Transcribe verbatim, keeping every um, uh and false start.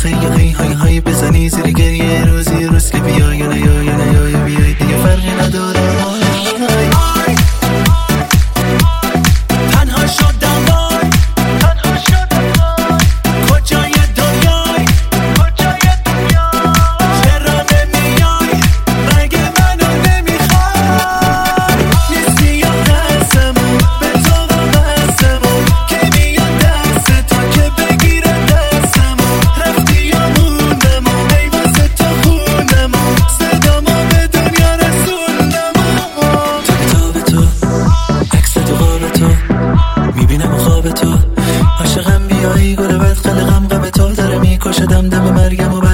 آخه یه هی های های بزنی زیر گریه روزی روز که بیا یا نیا یا نیا یا بیای دیگه فرقی نداره. تنها شدم وای تنها شدم وای کجای دنیای کجای دنیای چرا نمیای مگه منو نمیخوای نیستی یا قسمون به تو وابستمون که میاد دست تا که بگیره دستمون رفتی یا موندمون ای واسه تو خوندمون صدامو به دنیا رسوندمون تو به تو عکس تو قاب تو میبینم و خواب تو عاشقم بیایی گل بد قلقم غم تو داره میکشه دم دم مرگم و